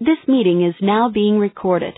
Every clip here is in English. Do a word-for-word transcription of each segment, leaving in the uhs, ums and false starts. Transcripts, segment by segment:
This meeting is now being recorded.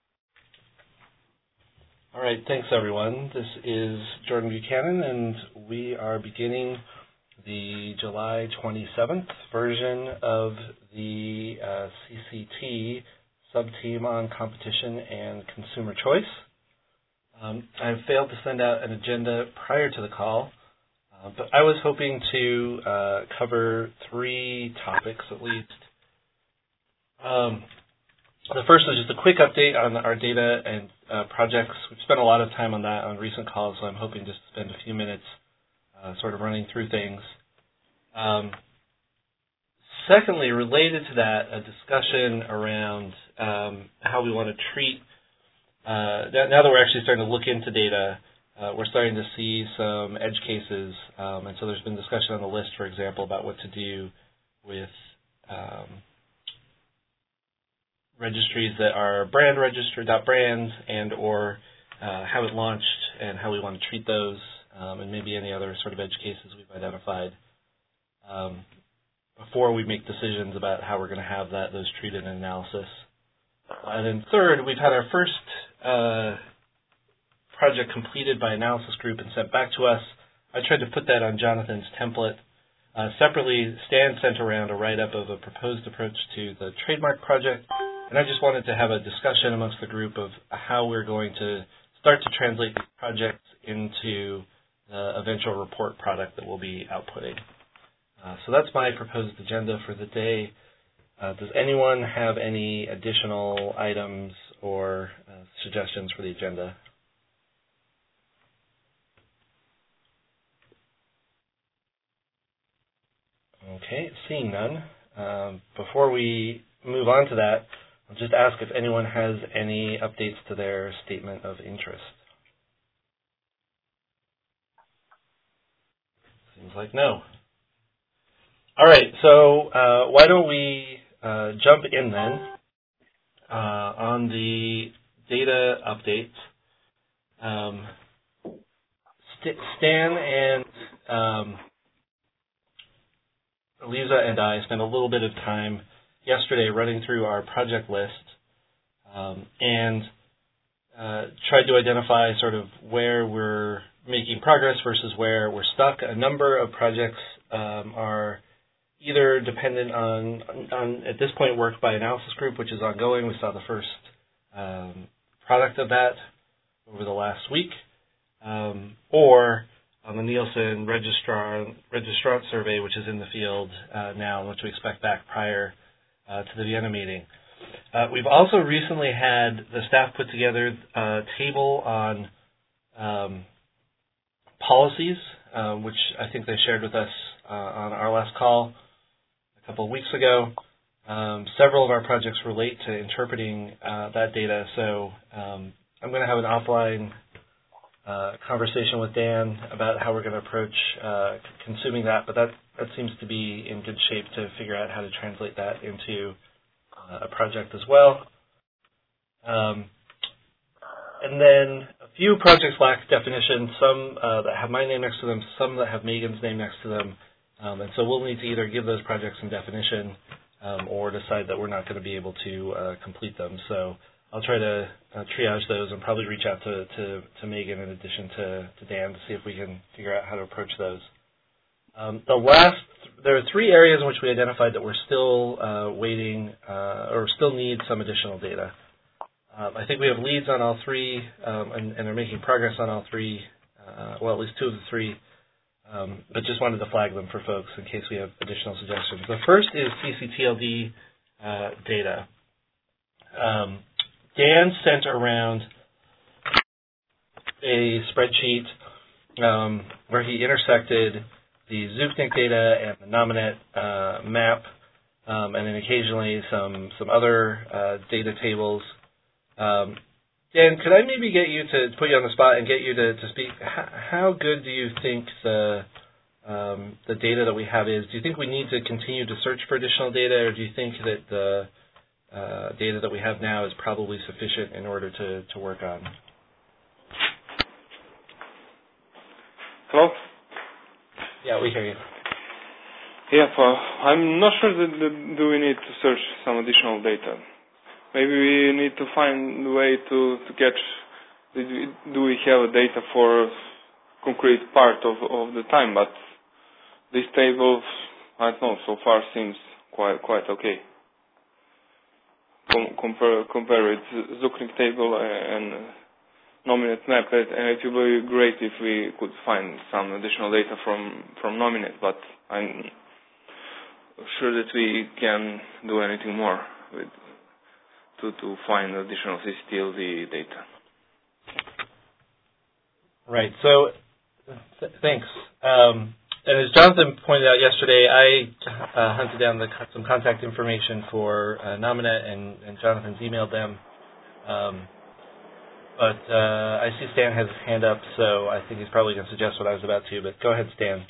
All right, thanks everyone. This is Jordan Buchanan, and we are beginning the July twenty-seventh version of the uh, C C T Sub-Team on Competition and Consumer Choice. Um, I failed to send out an agenda prior to the call, uh, but I was hoping to uh, cover three topics at least. Um, the first is just a quick update on our data and uh, projects. We've spent a lot of time on that on recent calls, so I'm hoping just to spend a few minutes uh, sort of running through things. Um, secondly, related to that, a discussion around um, how we want to treat, uh, now that we're actually starting to look into data, uh, we're starting to see some edge cases, um, and so there's been discussion on the list, for example, about what to do with um, registries that are brand registered, .brands, and or uh, haven't launched, and how we want to treat those, um, and maybe any other sort of edge cases we've identified um, before we make decisions about how we're going to have that those treated in analysis. And then third, we've had our first uh, project completed by analysis group and sent back to us. I tried to put that on Jonathan's template. Uh, separately, Stan sent around a write-up of a proposed approach to the trademark project, and I just wanted to have a discussion amongst the group of how we're going to start to translate these projects into the eventual report product that we'll be outputting. Uh, so that's my proposed agenda for the day. Uh, does anyone have any additional items or uh, suggestions for the agenda? Okay, seeing none. Um, before we move on to that, I'll just ask if anyone has any updates to their statement of interest. Seems like no. All right, so uh, why don't we uh, jump in then uh, on the data updates. Um, St Stan and um, Lisa and I spent a little bit of time yesterday running through our project list um, and uh, tried to identify sort of where we're making progress versus where we're stuck. A number of projects um, are either dependent on, on, at this point, work by analysis group, which is ongoing. We saw the first um, product of that over the last week, um, or on the Nielsen registrar, registrant survey, which is in the field uh, now, which we expect back prior uh, to the Vienna meeting. Uh, we've also recently had the staff put together a table on um, policies, uh, which I think they shared with us uh, on our last call a couple of weeks ago. Um, several of our projects relate to interpreting uh, that data, so um, I'm going to have an offline Uh, conversation with Dan about how we're going to approach uh, consuming that, but that, that seems to be in good shape to figure out how to translate that into uh, a project as well. Um, and then a few projects lack definition, some uh, that have my name next to them, some that have Megan's name next to them, um, and so we'll need to either give those projects some definition um, or decide that we're not going to be able to uh, complete them. So I'll try to uh, triage those and probably reach out to, to, to Megan in addition to, to Dan to see if we can figure out how to approach those. Um, the last, there are three areas in which we identified that we're still uh, waiting uh, or still need some additional data. Um, I think we have leads on all three um, and, and are making progress on all three, uh, well, at least two of the three, um, but just wanted to flag them for folks in case we have additional suggestions. The first is C C T L D uh, data. Um, Dan sent around a spreadsheet um, where he intersected the Zufnik data and the Nominet uh, map, um, and then occasionally some some other uh, data tables. Um, Dan, could I maybe get you to put you on the spot and get you to, to speak? How, how good do you think the um, the data that we have is? Do you think we need to continue to search for additional data, or do you think that the Uh, data that we have now is probably sufficient in order to, to work on? Hello? Yeah, we hear you. Yeah, well, I'm not sure that, that do we need to search some additional data. maybe we need to find a way to, to catch, do we have data for concrete part of, of the time, but this table, I don't know, so far seems quite quite okay. Com compare, compare it, Zucknick table and Nominate map, and it would be great if we could find some additional data from, from Nominate, but I'm sure that we can do anything more with, to, to find additional C C T L D data. Right, so th thanks. Um, and as Jonathan pointed out yesterday, I uh, hunted down the, some contact information for uh, Nominate, and, and Jonathan's emailed them. Um, But uh, I see Stan has his hand up, so I think he's probably going to suggest what I was about to. But go ahead, Stan.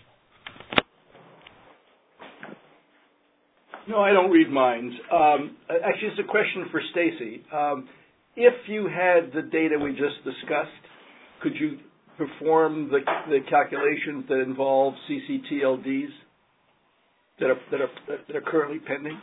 No, I don't read minds. Um, actually, it's a question for Stacy. Um, if you had the data we just discussed, could you perform the, the calculations that involve C C T L Ds that are that are that are currently pending?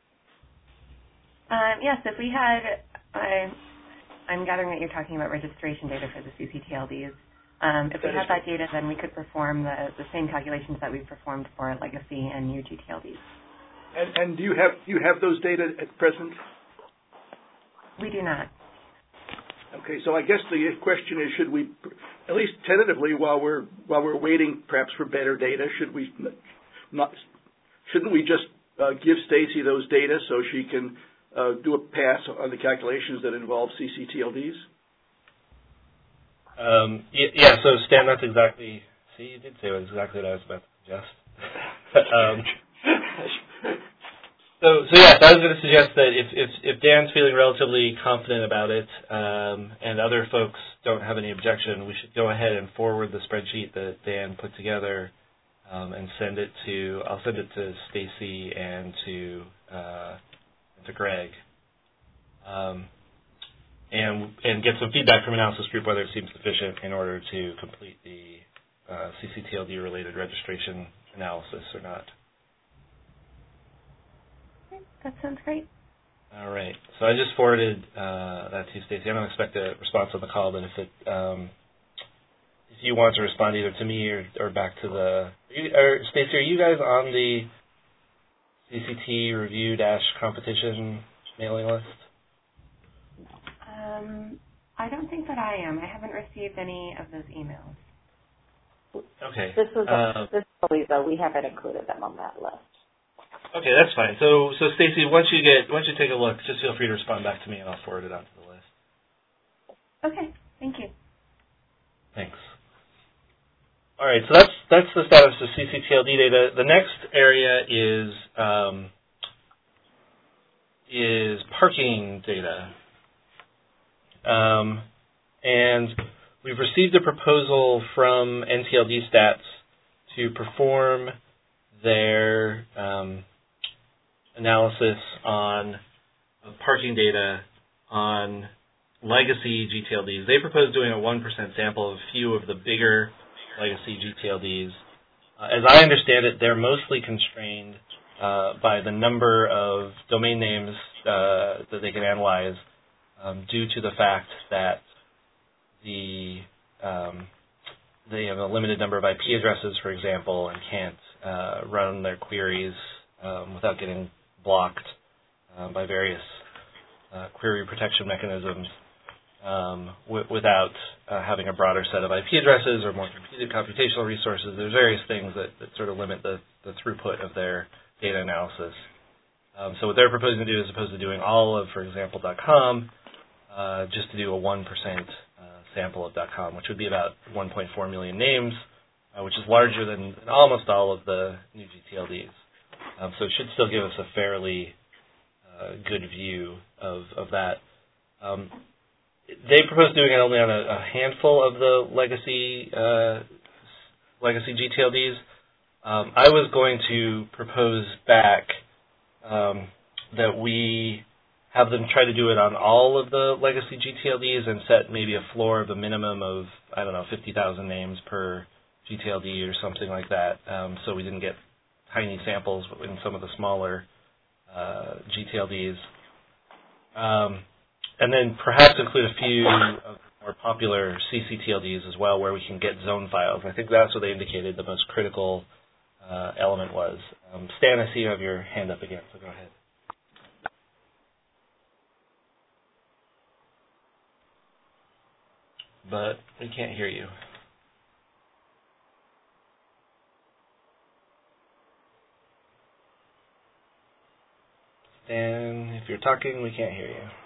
Um, yes, if we had. Uh, I'm gathering that you're talking about registration data for the C C T L Ds. Um, if we had that data, then we could perform the, the same calculations that we performed for legacy and new G T L Ds. And, and do you have do you have those data at present? We do not. Okay, so I guess the question is, should we, at least tentatively, while we're while we're waiting perhaps for better data, should we not? Shouldn't we just uh, give Stacy those data so she can Uh, do a pass on the calculations that involve C C T L Ds? Um, yeah, so Stan, that's exactly, see, you did say exactly what I was about to suggest. um, so, so yes, I was going to suggest that if, if, if Dan's feeling relatively confident about it, um, and other folks don't have any objection, we should go ahead and forward the spreadsheet that Dan put together um, and send it to, I'll send it to Stacy and to uh, to Greg, um, and and get some feedback from analysis group whether it seems sufficient in order to complete the uh, C C T L D related registration analysis or not. Okay, that sounds great. All right. So I just forwarded uh, that to Stacy. I don't expect a response on the call, but if it um, if you want to respond either to me or, or back to the or Stacy, are you guys on the C C T review dash competition mailing list? Um, I don't think that I am. I haven't received any of those emails. Okay. This was uh, this is Lisa. We haven't included them on that list. Okay, that's fine. So, so Stacy, once you get once you take a look, just feel free to respond back to me, and I'll forward it onto the list. Okay. Thank you. Thanks. All right, so that's that's the status of C C T L D data. The next area is um, is parking data, um, and we've received a proposal from N T L D Stats to perform their um, analysis on of parking data on legacy G T L Ds. They propose doing a one percent sample of a few of the bigger legacy G T L Ds. Uh, as I understand it, they're mostly constrained uh, by the number of domain names uh, that they can analyze um, due to the fact that the um, they have a limited number of I P addresses, for example, and can't uh, run their queries um, without getting blocked uh, by various uh, query protection mechanisms. Um, w without uh, having a broader set of I P addresses or more computed computational resources. There's various things that, that sort of limit the, the throughput of their data analysis. Um, so what they're proposing to do, as opposed to doing all of, for example, .com, uh, just to do a one percent uh, sample of .com, which would be about one point four million names, uh, which is larger than almost all of the new G T L Ds. Um, so it should still give us a fairly uh, good view of, of that. Um, They propose doing it only on a, a handful of the legacy uh, legacy G T L Ds. Um, I was going to propose back um, that we have them try to do it on all of the legacy G T L Ds and set maybe a floor of a minimum of, I don't know, fifty thousand names per G T L D or something like that, um, so we didn't get tiny samples in some of the smaller uh, G T L Ds. Um, and then perhaps include a few of the more popular C C T L Ds as well, where we can get zone files. I think that's what they indicated the most critical uh, element was. Um, Stan, I see you have your hand up again, so go ahead. But we can't hear you. Stan, if you're talking, we can't hear you.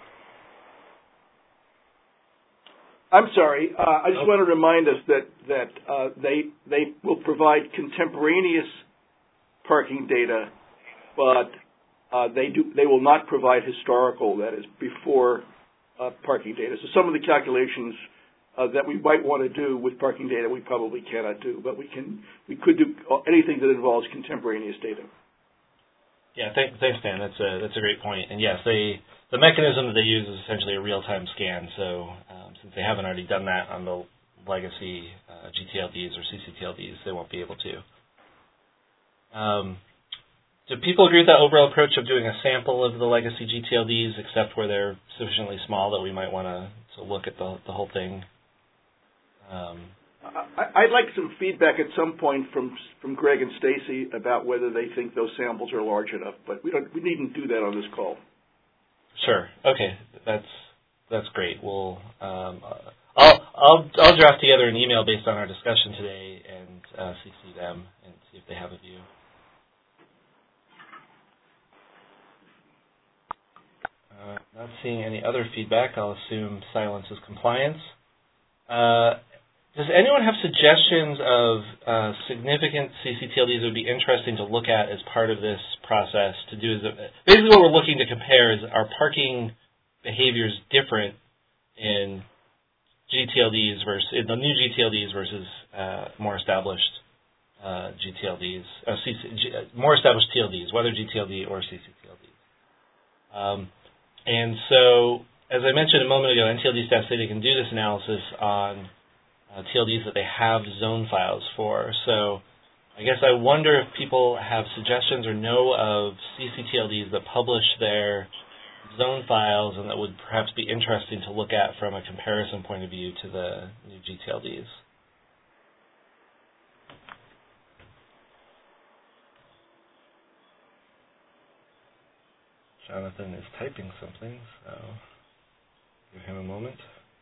I'm sorry. Uh, I just oh. want to remind us that that uh, they they will provide contemporaneous parking data, but uh, they do they will not provide historical, that is, before uh, parking data. So some of the calculations uh, that we might want to do with parking data we probably cannot do, but we can we could do anything that involves contemporaneous data. Yeah, thanks, thanks, Dan. That's a that's a great point. And yes, they the mechanism that they use is essentially a real-time scan. So um, since they haven't already done that on the legacy uh, G T L Ds or C C T L Ds, they won't be able to. Um, do people agree with that overall approach of doing a sample of the legacy G T L Ds, except where they're sufficiently small that we might want to to look at the the whole thing? Um, I, I'd like some feedback at some point from from Greg and Stacy about whether they think those samples are large enough, but we don't we needn't do that on this call. Sure. Okay. That's that's great. We'll um, I'll I'll I'll draft together an email based on our discussion today and uh, C C them and see if they have a view. Uh, not seeing any other feedback. I'll assume silence is compliance. Uh, Does anyone have suggestions of uh, significant C C T L Ds that would be interesting to look at as part of this process to do? Is basically what we're looking to compare is, are parking behaviors different in G T L Ds versus in the new G T L Ds versus uh, more established uh, G T L Ds, uh, C C, G, more established T L Ds, whether G T L D or C C T L Ds. Um, and so, as I mentioned a moment ago, N T L D staff say they can do this analysis on Uh, T L Ds that they have zone files for. So I guess I wonder if people have suggestions or know of C C T L Ds that publish their zone files and that would perhaps be interesting to look at from a comparison point of view to the new G T L Ds. Jonathan is typing something, so give him a moment.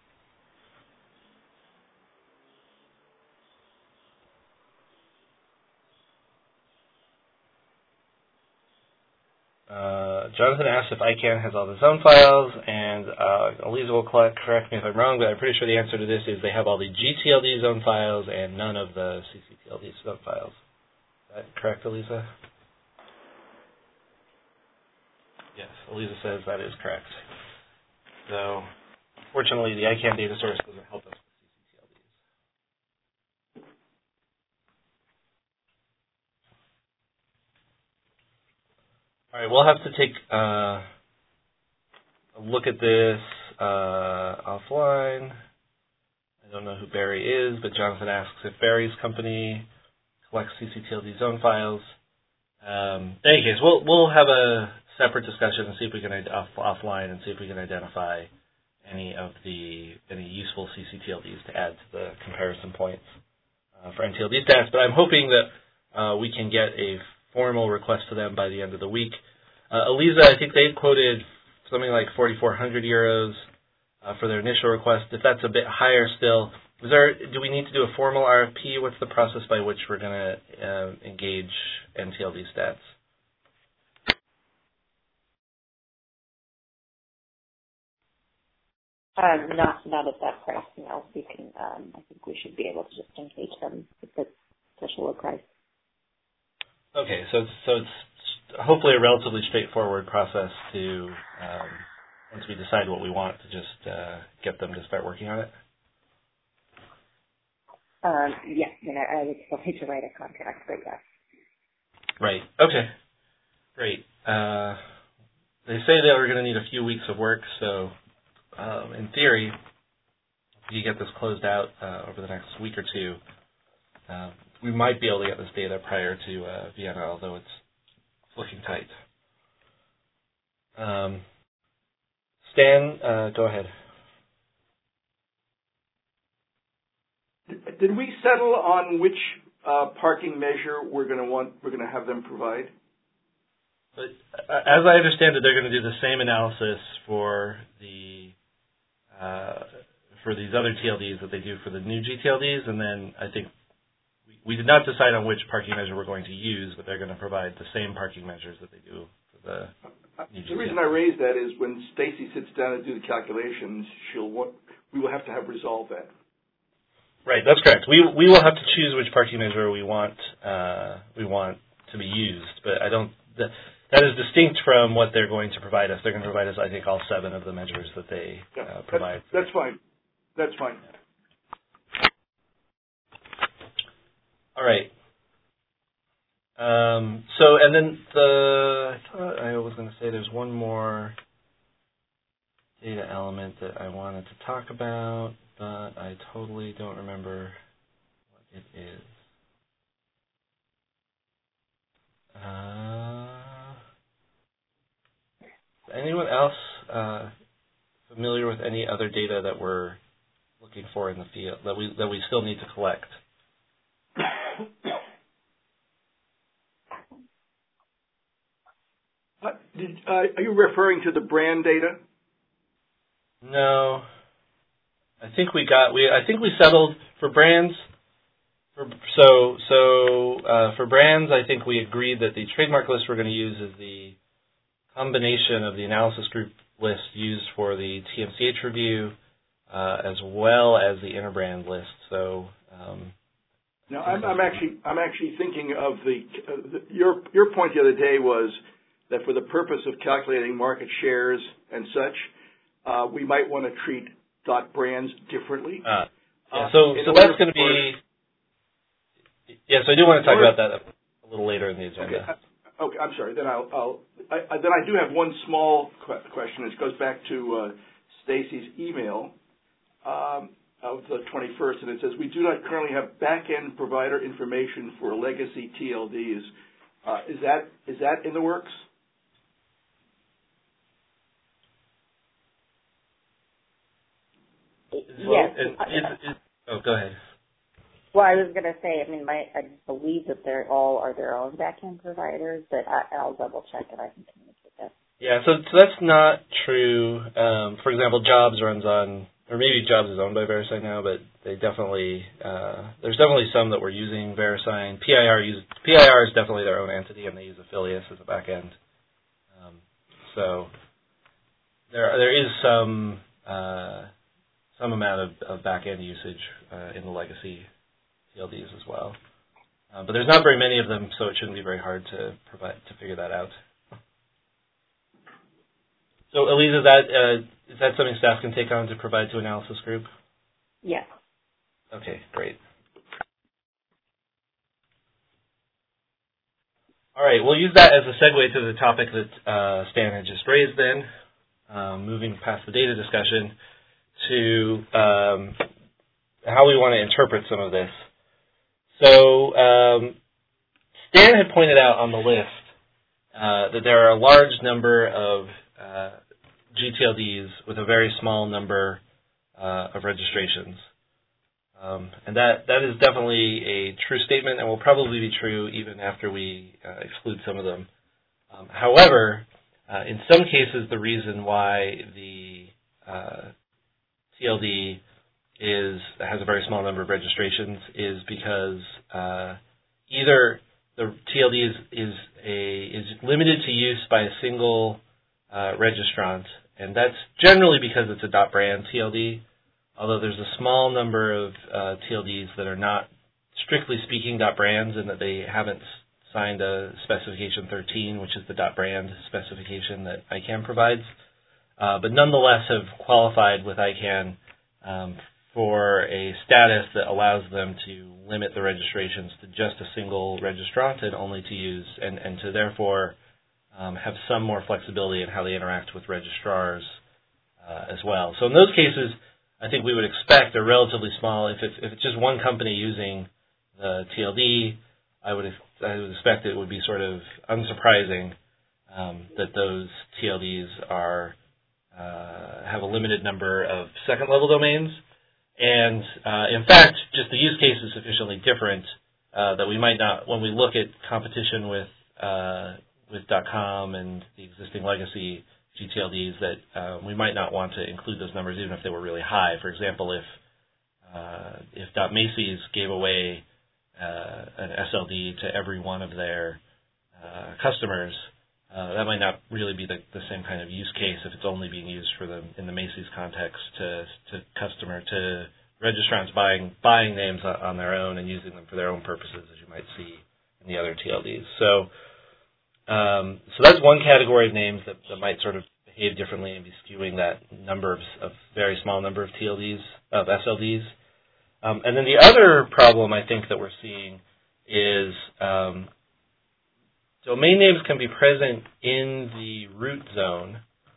Uh, Jonathan asked if I CANN has all the zone files, and uh, Eliza will correct me if I'm wrong, but I'm pretty sure the answer to this is they have all the G T L D zone files and none of the C C T L D zone files. Is that correct, Eliza? Yes, Eliza says that is correct. So, fortunately, the I CANN data source doesn't help us with C C T L Ds. All right, we'll have to take uh, a look at this uh, offline. I don't know who Barry is, but Jonathan asks if Barry's company collects C C T L D zone files. Um, in any case, we'll we'll have a separate discussion and see if we can off, offline and see if we can identify any of the any useful C C T L Ds to add to the comparison points uh, for N T L D stats. But I'm hoping that uh, we can get a formal request to them by the end of the week. Uh, Eliza, I think they quoted something like forty-four hundred euros uh, for their initial request. If that's a bit higher still, is there, do we need to do a formal R F P? What's the process by which we're going to uh, engage N T L D stats? Um, not not at that price. No, we can. Um, I think we should be able to just engage them with the special low price. Okay, so it's, so it's hopefully a relatively straightforward process to, um, once we decide what we want, to just uh, get them to start working on it? Um, yes, I mean, I, I would still need to write a contract, but yes. Right, okay, great. Uh, they say they were going to need a few weeks of work, so um, in theory, if you get this closed out uh, over the next week or two, uh, we might be able to get this data prior to uh, Vienna, although it's looking tight. Um, Stan, uh, go ahead. Did we settle on which uh, parking measure we're going to want? We're going to have them provide? But as I understand it, they're going to do the same analysis for the uh, for these other T L Ds that they do for the new G T L Ds, and then I think we, we did not decide on which parking measure we're going to use, but they're going to provide the same parking measures that they do for the new G T L Ds. The reason I raise that is when Stacy sits down to do the calculations, she'll want, we will have to have resolved that. Right, that's correct. We we will have to choose which parking measure we want uh, we want to be used, but I don't. That, that is distinct from what they're going to provide us. They're going to provide us, I think, all seven of the measures that they yeah, uh, provide. That's, that's fine. That's fine. All right. Um, so, and then the I thought I was going to say there's one more data element that I wanted to talk about, but I totally don't remember what it is. Uh, anyone else uh, familiar with any other data that we're looking for in the field that we that we still need to collect? Uh, did, uh, are you referring to the brand data? No. I think we got we I think we settled for brands. For, so so uh, for brands, I think we agreed that the trademark list we're going to use is the combination of the analysis group list used for the T M C H review, uh, as well as the interbrand list. So. Um, no, I'm, I'm actually I'm actually thinking of the, uh, the your your point the other day was that for the purpose of calculating market shares and such, uh, we might want to treat dot brands differently. Uh, yeah, uh, so so that's going to be. Yes, I do want to talk about that a little later in the agenda. Okay, okay I'm sorry. Then I'll, I'll I, I, then I do have one small qu- question. It goes back to uh, Stacy's email um, of the twenty-first, and it says, we do not currently have back-end provider information for legacy T L Ds. Uh, is that is that in the works? Yes. Well, and is, is, oh, go ahead. Well, I was going to say, I mean, my, I believe that they all are their own back-end providers, but I, I'll double-check and I can communicate that. Yeah, so, so that's not true. Um, for example, Jobs runs on, or maybe Jobs is owned by VeriSign now, but they definitely, uh, there's definitely some that were using VeriSign. P I R use, P I R is definitely their own entity, and they use Affilius as a back-end. Um, so there there is some uh, some amount of, of back-end usage uh, in the legacy T L Ds as well. Uh, but there's not very many of them, so it shouldn't be very hard to provide to figure that out. So, Elise, is that uh, is that something staff can take on to provide to analysis group? Yes. Okay, great. All right, we'll use that as a segue to the topic that uh, Stan had just raised then, um, moving past the data discussion to um, how we want to interpret some of this. So um, Stan had pointed out on the list uh, that there are a large number of uh, G T L Ds with a very small number uh, of registrations. Um, and that, that is definitely a true statement and will probably be true even after we uh, exclude some of them. Um, however, uh, in some cases, the reason why the uh, T L D is has a very small number of registrations is because uh, either the T L D is is a is limited to use by a single uh, registrant, and that's generally because it's a .brand T L D. Although there's a small number of uh, T L Ds that are not strictly speaking .brands, and that they haven't signed a specification thirteen, which is the .brand specification that ICANN provides, uh, but nonetheless have qualified with ICANN um, for a status that allows them to limit the registrations to just a single registrant and only to use, and, and to therefore um, have some more flexibility in how they interact with registrars uh, as well. So in those cases, I think we would expect a relatively small, if it's, if it's just one company using the T L D, I would, I would expect it would be sort of unsurprising um, that those T L Ds are uh, have a limited number of second-level domains. And uh, in fact, just the use case is sufficiently different uh, that we might not, when we look at competition with uh, with .com and the existing legacy G T L Ds, that uh, we might not want to include those numbers even if they were really high. For example, if uh, if .macy's gave away uh, an S L D to every one of their uh, customers, uh, that might not really be the, the same kind of use case if it's only being used for the in the Macy's context to to customer to registrants buying buying names on, on their own and using them for their own purposes, as you might see in the other T L Ds. So. Um, so that's one category of names that, that might sort of behave differently and be skewing that number of, of very small number of T L Ds, of S L Ds. Um, and then the other problem I think that we're seeing is um, domain names can be present in the root zone.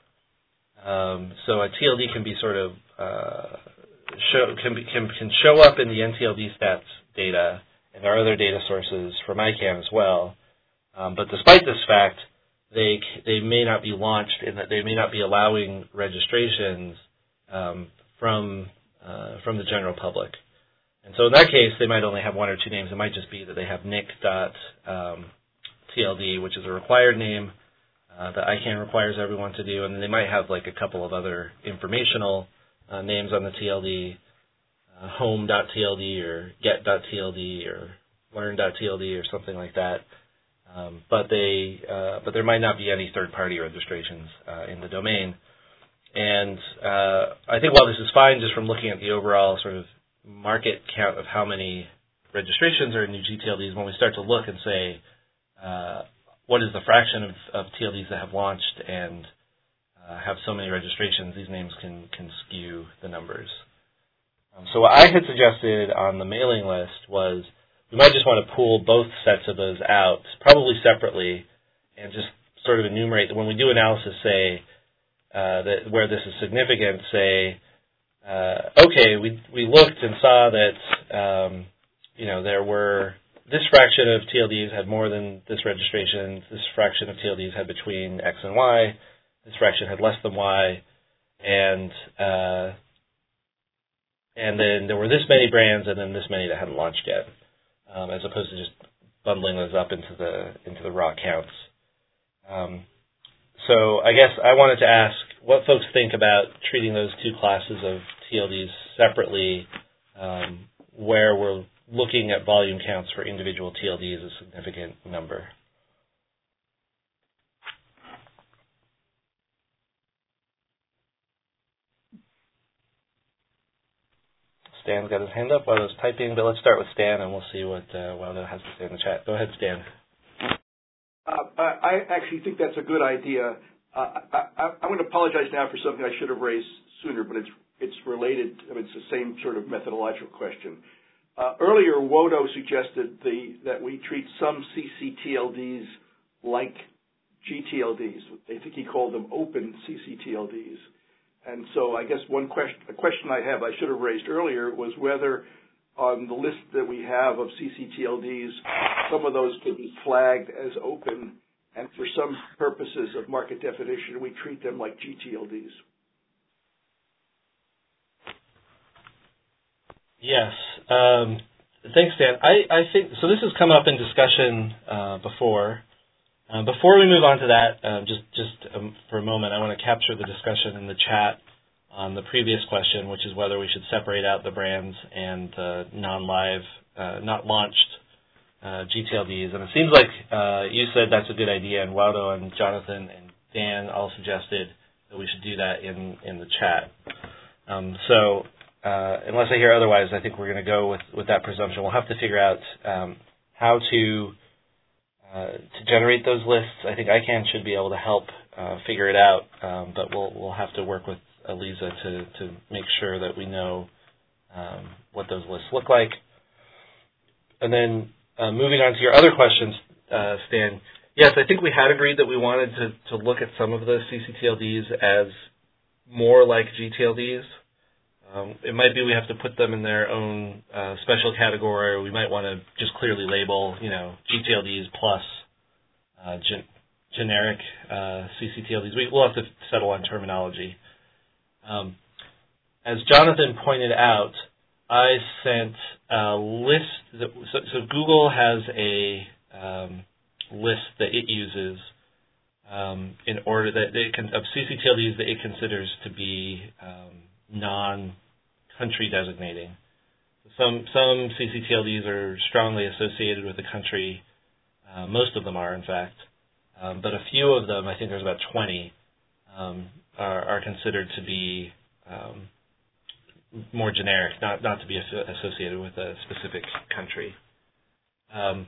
Um, so a T L D can be sort of uh, show can, be, can can show up in the N T L D stats data and our other data sources from I CANN as well. Um, but despite this fact, they they may not be launched in that they may not be allowing registrations um, from uh, from the general public. And so in that case, they might only have one or two names. It might just be that they have Nick dot T L D, which is a required name uh, that I CANN requires everyone to do, and then they might have like a couple of other informational uh, names on the T L D, uh, home dot T L D or get dot T L D or learn dot T L D or something like that. Um, but they, uh, but there might not be any third-party registrations uh, in the domain. And uh, I think while this is fine, just from looking at the overall sort of market count of how many registrations are in new G T L Ds, when we start to look and say uh, what is the fraction of, of T L Ds that have launched and uh, have so many registrations, these names can can skew the numbers. Um, so what I had suggested on the mailing list was we might just want to pool both sets of those out, probably separately, and just sort of enumerate, when we do analysis, say, uh, that where this is significant, say, uh, okay, we we looked and saw that, um, you know, there were, this fraction of T L Ds had more than this registration, this fraction of T L Ds had between X and Y, this fraction had less than Y, and uh, and then there were this many brands and then this many that hadn't launched yet. Um, as opposed to just bundling those up into the into the raw counts. Um, so I guess I wanted to ask what folks think about treating those two classes of T L Ds separately, um, where we're looking at volume counts for individual T L Ds as a significant number. Stan's got his hand up while I was typing, but let's start with Stan, and we'll see what uh, Waldo has to say in the chat. Go ahead, Stan. Uh, I actually think that's a good idea. Uh, I, I, I'm going to apologize now for something I should have raised sooner, but it's it's related. I mean, it's the same sort of methodological question. Uh, earlier, Wodo suggested the, that we treat some C C T L Ds like G T L Ds. I think he called them open C C T L Ds. And so I guess one question, a question I have, I should have raised earlier, was whether on the list that we have of C C T L Ds, some of those could be flagged as open, and for some purposes of market definition, we treat them like G T L Ds. Yes. Um, thanks, Dan. I, I think, so this has come up in discussion uh, before. Uh, before we move on to that, uh, just just um, for a moment, I want to capture the discussion in the chat on the previous question, which is whether we should separate out the brands and the non-live, uh, not launched uh, G T L Ds. And it seems like uh, you said that's a good idea, and Waldo and Jonathan and Dan all suggested that we should do that in, in the chat. Um, so uh, unless I hear otherwise, I think we're going to go with, with that presumption. We'll have to figure out um, how to Uh, to generate those lists. I think I CANN should be able to help uh, figure it out, um, but we'll we'll have to work with Eliza to to make sure that we know um, what those lists look like. And then uh, moving on to your other questions, uh, Stan. Yes, I think we had agreed that we wanted to to look at some of the C C T L Ds as more like G T L Ds. Um, it might be we have to put them in their own uh, special category, or we might want to just clearly label, you know, G T L Ds plus uh, gen- generic uh, C C T L Ds. We, we'll have to settle on terminology. Um, as Jonathan pointed out, I sent a list. That, so, so Google has a um, list that it uses um, in order that it can, of C C T L Ds that it considers to be um, non-country designating. Some some C C T L Ds are strongly associated with the country. Uh, most of them are, in fact, um, but a few of them, I think there's about twenty, um, are, are considered to be um, more generic, not not to be associated with a specific country. Um,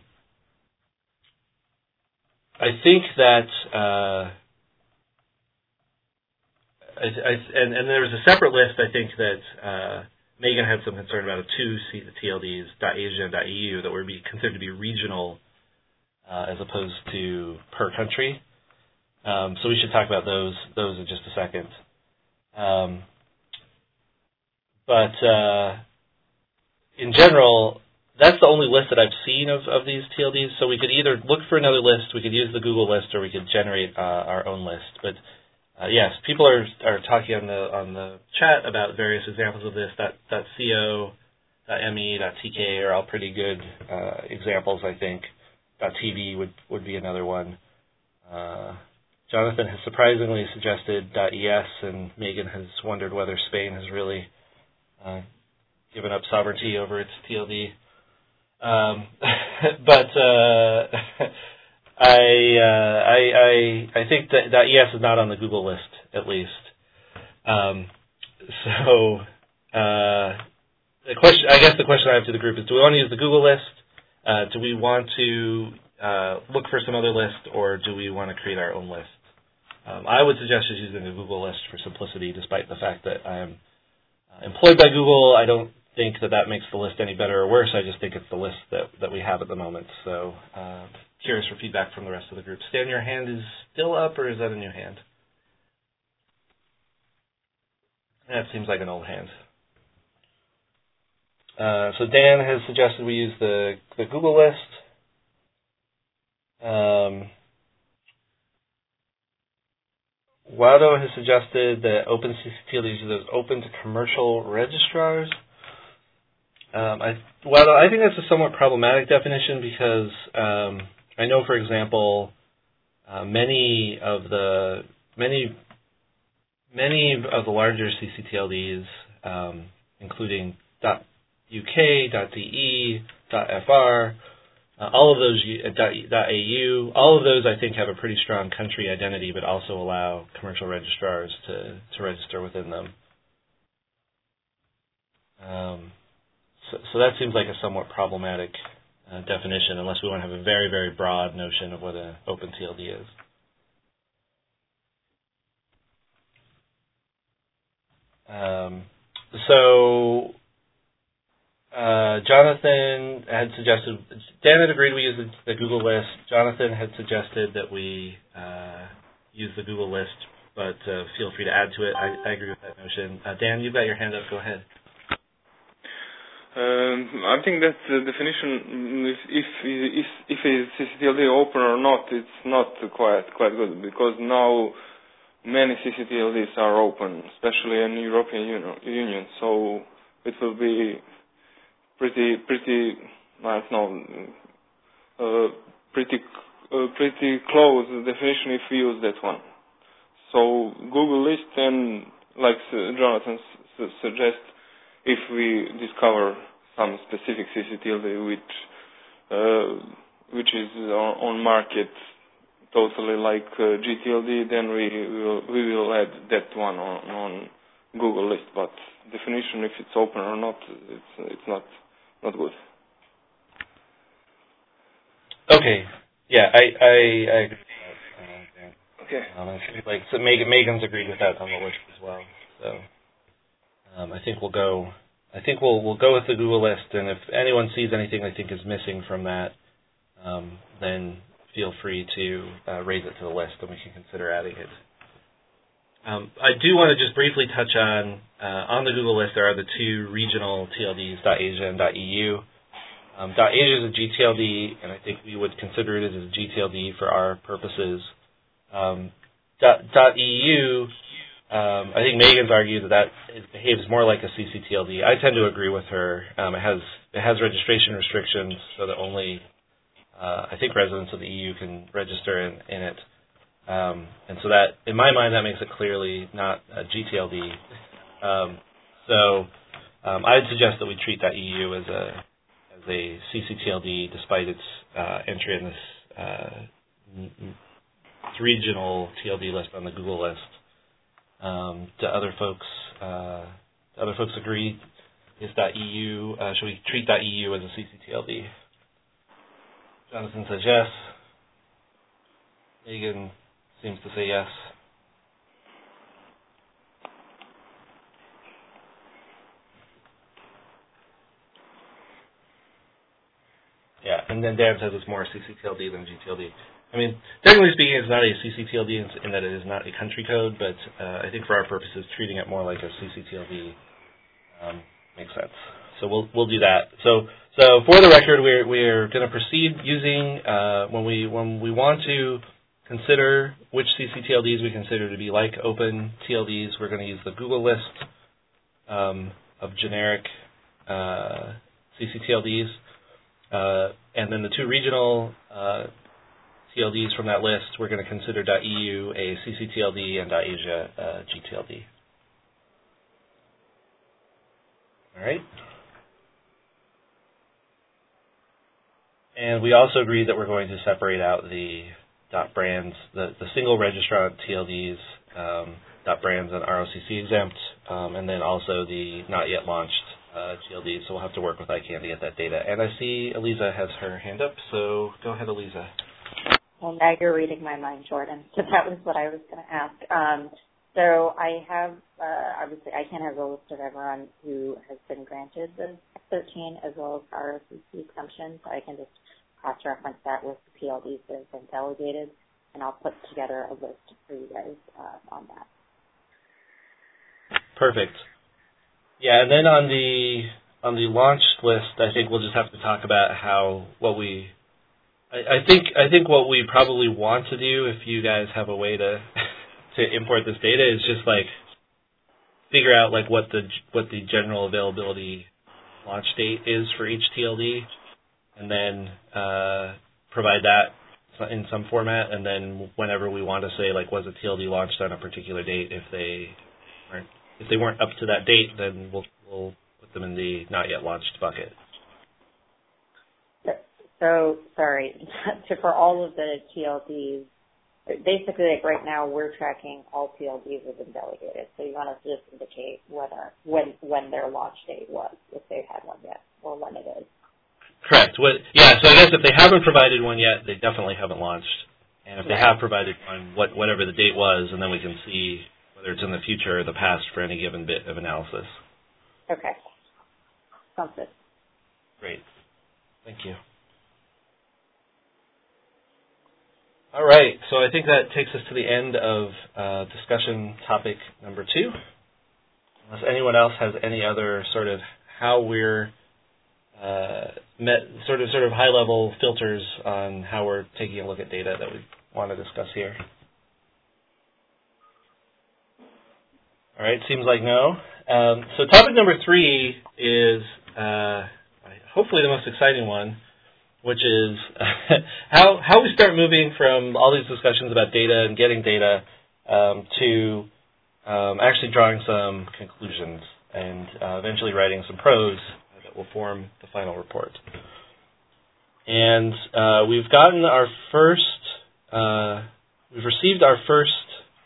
I think that, uh, I, I, and, and there was a separate list, I think, that uh, Megan had some concern about, of two T L Ds, .asia and .e u, that would be considered to be regional uh, as opposed to per country. Um, so we should talk about those those in just a second. Um, but uh, in general, that's the only list that I've seen of, of these T L Ds. So we could either look for another list, we could use the Google list, or we could generate uh, our own list. But uh, yes, people are are talking on the on the chat about various examples of this. That that .co, .me, .tk are all pretty good uh, examples, I think. .tv would would be another one. Uh, Jonathan has surprisingly suggested .es, and Megan has wondered whether Spain has really uh, given up sovereignty over its T L D. Um, but uh, I, uh, I I I think that, that .es is not on the Google list, at least. Um, so uh, the question, I guess, the question I have to the group is: do we want to use the Google list? Uh, do we want to uh, look for some other list, or do we want to create our own list? Um, I would suggest just using the Google list for simplicity, despite the fact that I am uh, employed by Google. I don't think that that makes the list any better or worse. I just think it's the list that, that we have at the moment. So uh, curious for feedback from the rest of the group. Stan, your hand is still up, or is that a new hand? That seems like an old hand. Uh, so Dan has suggested we use the, the Google list. Um, Wado has suggested that OpenCCTLD is open to commercial registrars. Um, I, Wado, I think that's a somewhat problematic definition because um, I know, for example, uh, many of the many many of the larger C C T L Ds, um, including .uk, .de, .fr, uh, all of those, uh, .au, all of those I think have a pretty strong country identity, but also allow commercial registrars to, to register within them. Um, so, so that seems like a somewhat problematic uh, definition, unless we want to have a very, very broad notion of what an open T L D is. Um, so uh, Jonathan had suggested, Dan had agreed we use the, the Google list. Jonathan had suggested that we uh, use the Google list, but uh, feel free to add to it. I, I agree with that notion. Uh, Dan, you've got your hand up. Go ahead. Um, I think that the definition, if if if, if is C C T L D open or not, it's not quite quite good, because now many C C T L Ds are open, especially in European Union. So it will be pretty pretty I don't know uh, pretty uh, pretty close definition if we use that one. So Google list, and like Jonathan su suggests, if we discover some specific C C T L D which uh, which is on, on market totally like uh, G T L D, then we will we will add that one on, on Google list. But definition, if it's open or not, it's it's not not good. Okay. Yeah, I I, I agree with that. Uh, Dan. Okay. Um, I feel like so Megan Megan's agreed with that on the list as well. So. Um, I think we'll go. I think we'll we'll go with the Google list, and if anyone sees anything they think is missing from that, um, then feel free to uh, raise it to the list, and we can consider adding it. Um, I do want to just briefly touch on uh, on the Google list. There are the two regional T L Ds, .asia and .eu. Um, .asia is a G T L D, and I think we would consider it as a G T L D for our purposes. Um, .eu. um, I think Megan's argued that, that it behaves more like a C C T L D. I tend to agree with her. Um, it has it has registration restrictions, so that only uh, I think residents of the E U can register in, in it. Um, and so that, in my mind, that makes it clearly not a G T L D. Um, so um, I'd suggest that we treat that E U as a as a C C T L D, despite its uh, entry in this uh, its regional T L D list on the Google list. Um, do other folks uh, do other folks agree? Is that E U? Uh, should we treat that E U as a C C T L D? Jonathan says yes. Megan seems to say yes. Yeah, and then Dan says it's more C C T L D than G T L D. I mean, technically speaking, it's not a C C T L D in, in that it is not a country code, but uh, I think for our purposes, treating it more like a C C T L D um, makes sense. So we'll we'll do that. So so for the record, we're we're going to proceed using uh, when we when we want to consider which C C T L Ds we consider to be like open T L Ds. We're going to use the Google list um, of generic uh, C C T L Ds, uh, and then the two regional uh, T L Ds from that list. We're going to consider .eu a C C T L D and .asia a G T L D. All right. And we also agreed that we're going to separate out the .brands, the, the single registrant T L Ds, um, .brands and R O C C exempt, um, and then also the not yet launched uh, T L Ds. So we'll have to work with I CANN to get that data. And I see Eliza has her hand up, so go ahead, Eliza. Well, now you're reading my mind, Jordan. So that was what I was going to ask. Um, so I have, uh, obviously, I CANN has a list of everyone who has been granted the thirteen as well as R O C C exemption. So I can just cross-reference that with the T L Ds that have been delegated, and I'll put together a list for you guys uh, on that. Perfect. Yeah, and then on the on the launched list, I think we'll just have to talk about how what we. I, I think I think what we probably want to do, if you guys have a way to to import this data, is just like figure out like what the what the general availability launch date is for each T L D, and then uh, provide that in some format, and then whenever we want to say like was a T L D launched on a particular date, if they aren't if they weren't up to that date, then we'll we'll put them in the not yet launched bucket. So sorry, so for all of the T L Ds, basically like right now we're tracking all T L Ds that have been delegated. So you want us to just indicate whether when when their launch date was, if they've had one yet, or when it is. Correct. What, yeah, so I guess if they haven't provided one yet, they definitely haven't launched. And if they have provided one, what, whatever the date was, and then we can see whether it's in the future or the past for any given bit of analysis. Okay. Sounds good. Great. Thank you. All right, so I think that takes us to the end of uh, discussion topic number two. Unless anyone else has any other sort of how we're Uh, met sort of sort of high level filters on how we're taking a look at data that we want to discuss here. All right, seems like no. Um, so topic number three is uh, hopefully the most exciting one, which is how how we start moving from all these discussions about data and getting data um, to um, actually drawing some conclusions and uh, eventually writing some prose will form the final report. And uh, we've gotten our first, uh, we've received our first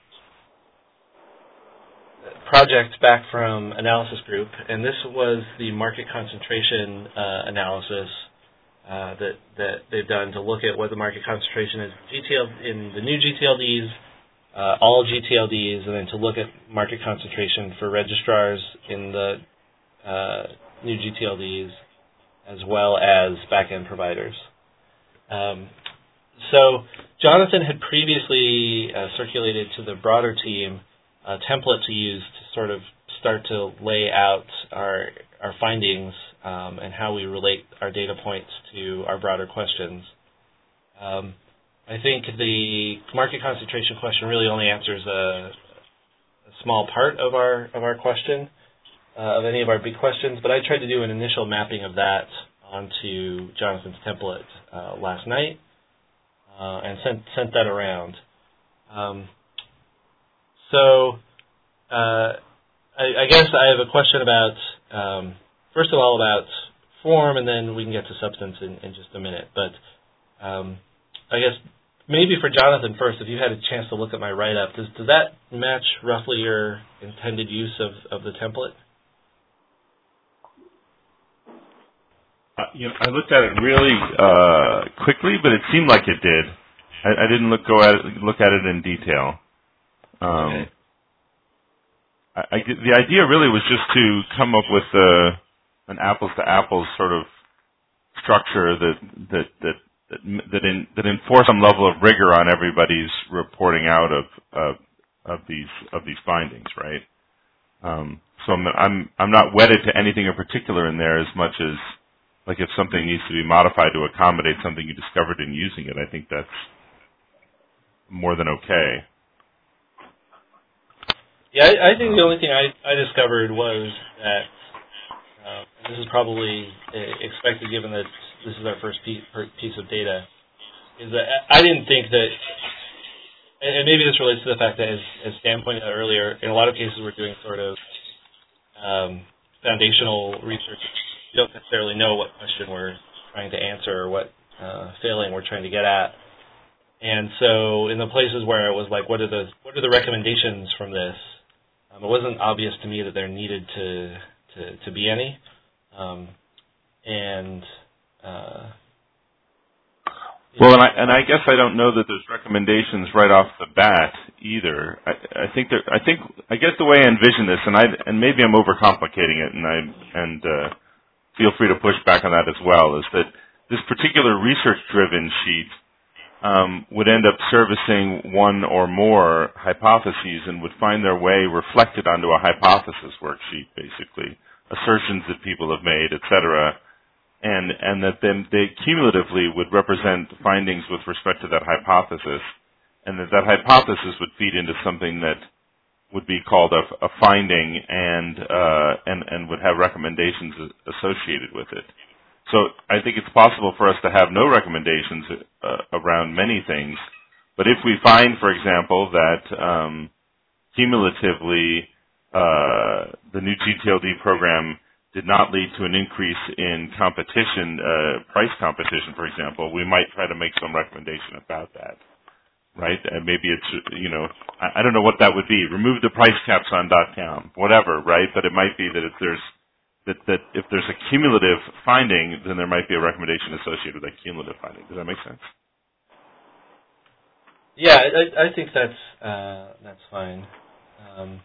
project back from Analysis Group, and this was the market concentration uh, analysis uh, that, that they've done to look at what the market concentration is G T L, in the new G T L Ds, uh, all G T L Ds, and then to look at market concentration for registrars in the uh, new G T L Ds, as well as back-end providers. Um, so Jonathan had previously uh, circulated to the broader team a template to use to sort of start to lay out our our findings um, and how we relate our data points to our broader questions. Um, I think the market concentration question really only answers a, a small part of our of our question, uh, of any of our big questions, but I tried to do an initial mapping of that onto Jonathan's template uh, last night uh, and sent sent that around. Um, so uh, I, I guess I have a question about, um, first of all, about form, and then we can get to substance in, in just a minute. But um, I guess maybe for Jonathan first, if you had a chance to look at my write-up, does, does that match roughly your intended use of, of the template? Uh, you know, I looked at it really uh, quickly, but it seemed like it did. I, I didn't look go at it, look at it in detail. Um, okay. I, I, the idea really was just to come up with uh, an apples to apples sort of structure that that that that that, in, that enforce some level of rigor on everybody's reporting out of of, of these of these findings, right? Um, so I'm, I'm I'm not wedded to anything in particular in there as much as, like, if something needs to be modified to accommodate something you discovered in using it, I think that's more than okay. Yeah, I, I think the only thing I, I discovered was that, uh, and this is probably expected given that this is our first piece, piece of data, is that I didn't think that, and maybe this relates to the fact that, as, as Stan pointed out earlier, in a lot of cases we're doing sort of um, foundational research. You don't necessarily know what question we're trying to answer or what uh, failing we're trying to get at. And so in the places where it was like, what are the what are the recommendations from this? Um, it wasn't obvious to me that there needed to to, to be any. Um, and uh, well, and I, and I guess I don't know that there's recommendations right off the bat either. I, I think that I think I guess the way I envision this, and I and maybe I'm overcomplicating it, and I and uh, feel free to push back on that as well, is that this particular research-driven sheet um, would end up servicing one or more hypotheses and would find their way reflected onto a hypothesis worksheet, basically, assertions that people have made, et cetera, and, and that then they cumulatively would represent findings with respect to that hypothesis, and that that hypothesis would feed into something that would be called a, a finding and, uh, and and would have recommendations associated with it. So I think it's possible for us to have no recommendations uh, around many things, but if we find, for example, that um, cumulatively uh, the new G T L D program did not lead to an increase in competition, uh, price competition, for example, we might try to make some recommendation about that. Right? And maybe it's, you know, I, I don't know what that would be. Remove the price caps on .com, whatever, right? But it might be that if there's that, that if there's a cumulative finding, then there might be a recommendation associated with that cumulative finding. Does that make sense? Yeah, I, I think that's uh, that's fine. Um.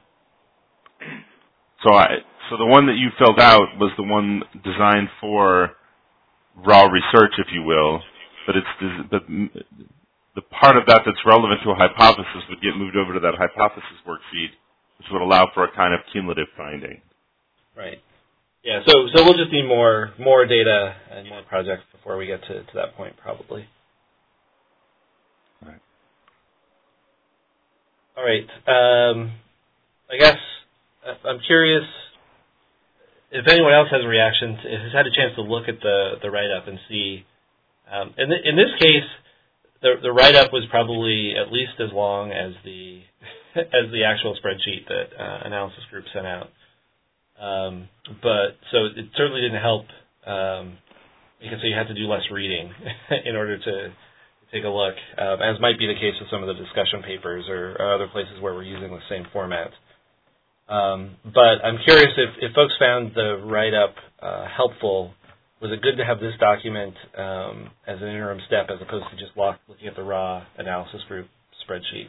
So I so the one that you filled out was the one designed for raw research, if you will, but it's but. The part of that that's relevant to a hypothesis would get moved over to that hypothesis worksheet, which would allow for a kind of cumulative finding. Right. Yeah. So so we'll just need more more data and more projects before we get to, to that point, probably. Right. All right. Um, I guess I'm curious if anyone else has a reaction, to, has had a chance to look at the the write-up and see. Um, in, th- in this case. The, the write-up was probably at least as long as the as the actual spreadsheet that uh, analysis group sent out. Um, but so it certainly didn't help um, because so you had to do less reading in order to, to take a look, uh, as might be the case with some of the discussion papers or, or other places where we're using the same format. Um, but I'm curious if, if folks found the write-up uh, helpful. Was it good to have this document um, as an interim step as opposed to just lock, looking at the raw analysis group spreadsheet?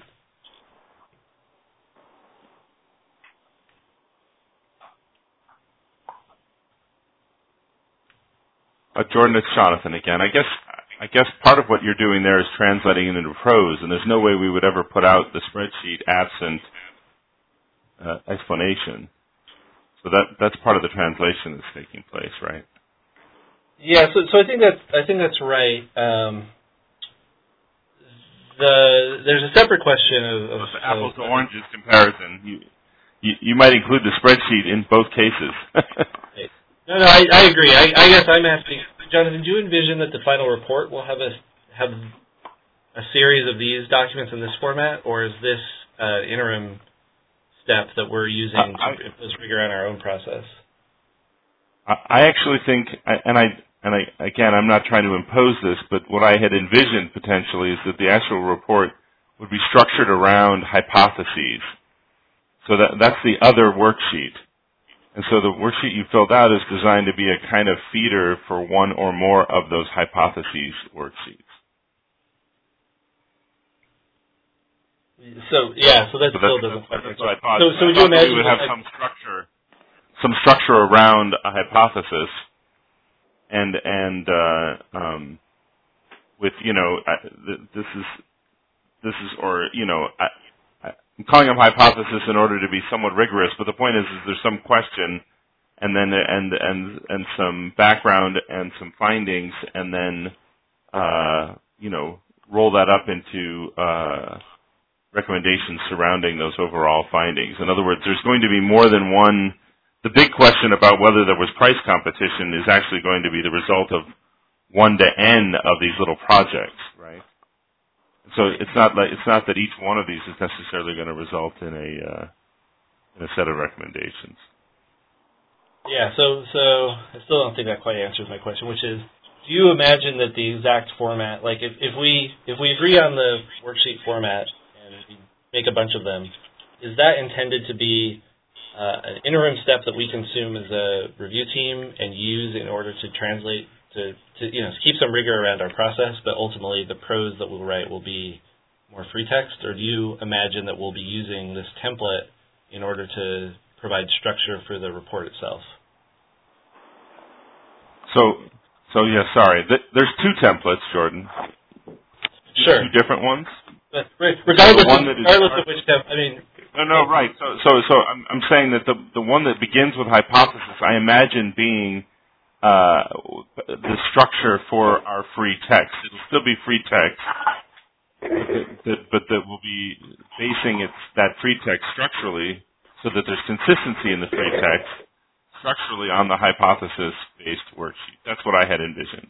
Uh, Jordan, it's Jonathan again. I guess I guess part of what you're doing there is translating it into prose, and there's no way we would ever put out the spreadsheet absent uh, explanation. So that that's part of the translation that's taking place, right? Yeah, so so I think that's I think that's right. Um, the there's a separate question of, of apples of, to oranges comparison. You, you, you might include the spreadsheet in both cases. No, no, I, I agree. I, I guess I'm asking, Jonathan, do you envision that the final report will have a have a series of these documents in this format, or is this uh, interim step that we're using uh, to I, impose rigor on our own process? I actually think, and I and I again, I'm not trying to impose this, but what I had envisioned potentially is that the actual report would be structured around hypotheses. So that that's the other worksheet. And so the worksheet you filled out is designed to be a kind of feeder for one or more of those hypotheses worksheets. So yeah, so that so still doesn't. That's, that's what I thought. So, so would you imagine we would have some structure, some structure around a hypothesis, and and uh, um, with you know I, this is this is or you know. I, I'm calling them hypothesis in order to be somewhat rigorous, but the point is, is there's some question, and then and and and some background and some findings, and then uh, you know roll that up into uh, recommendations surrounding those overall findings. In other words, there's going to be more than one. The big question about whether there was price competition is actually going to be the result of one to n of these little projects, right? So it's not like it's not that each one of these is necessarily going to result in a uh, in a set of recommendations. Yeah. So so I still don't think that quite answers my question, which is, do you imagine that the exact format, like if, if we if we agree on the worksheet format and we make a bunch of them, is that intended to be uh, an interim step that we consume as a review team and use in order to translate? To, to you know to keep some rigor around our process, but ultimately the prose that we'll write will be more free text? Or do you imagine that we'll be using this template in order to provide structure for the report itself? So, so yeah, sorry. There's two templates, Jordan. Sure. Two different ones. But regardless, so one of, regardless of which template, I mean. No, no, right. So, so, so I'm, I'm saying that the the one that begins with hypothesis, I imagine being Uh, the structure for our free text. It'll still be free text, but, but that will be basing its that free text structurally so that there's consistency in the free text structurally on the hypothesis-based worksheet. That's what I had envisioned.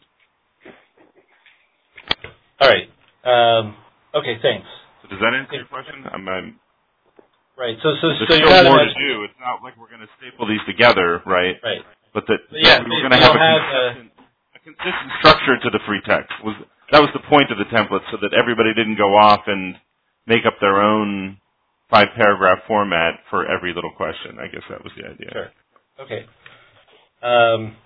All right. Um, okay, thanks. So does that answer your question? I'm, I'm, right. So, so, there's so still more to do. It's not like we're going to staple these together, right? Right. But that, yeah, that we were going to have, a, have consistent, a consistent structure to the free text. Was that was the point of the template, so that everybody didn't go off and make up their own five-paragraph format for every little question. I guess that was the idea. Sure. Okay. Um,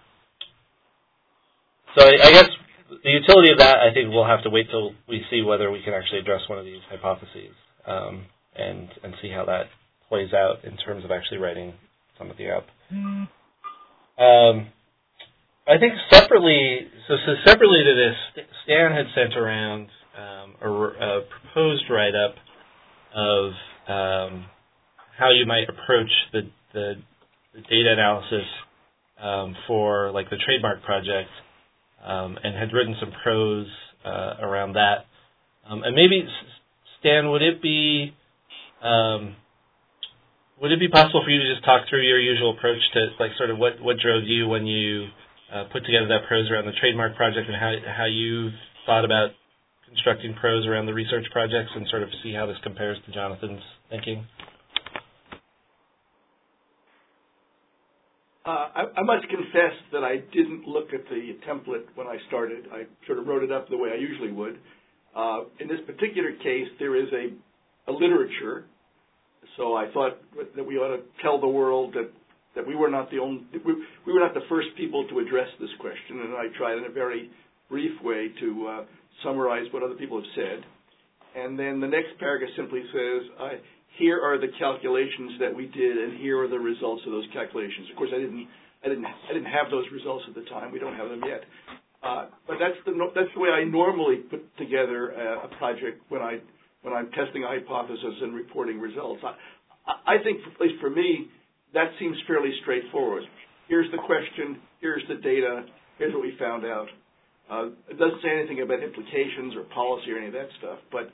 so I, I guess the utility of that, I think we'll have to wait till we see whether we can actually address one of these hypotheses um, and and see how that plays out in terms of actually writing something up. Mm. Um, I think separately, so, so separately to this, Stan had sent around um, a, a proposed write-up of um, how you might approach the, the, the data analysis um, for like the trademark project, um, and had written some prose uh, around that. Um, and maybe, Stan, would it be um, Would it be possible for you to just talk through your usual approach to, like, sort of what, what drove you when you uh, put together that prose around the trademark project, and how how you thought about constructing prose around the research projects, and sort of see how this compares to Jonathan's thinking? Uh, I, I must confess that I didn't look at the template when I started. I sort of wrote it up the way I usually would. Uh, in this particular case, there is a, a literature. So I thought that we ought to tell the world that, that we were not the only, we, we were not the first people to address this question, and I tried in a very brief way to uh, summarize what other people have said. And then the next paragraph simply says, I, here are the calculations that we did, and here are the results of those calculations. Of course, I didn't, I didn't, I didn't have those results at the time. We don't have them yet. Uh, but that's the that's the way I normally put together a, a project when I when I'm testing a hypothesis and reporting results. I, I think, at least for me, that seems fairly straightforward. Here's the question. Here's the data. Here's what we found out. Uh, it doesn't say anything about implications or policy or any of that stuff, but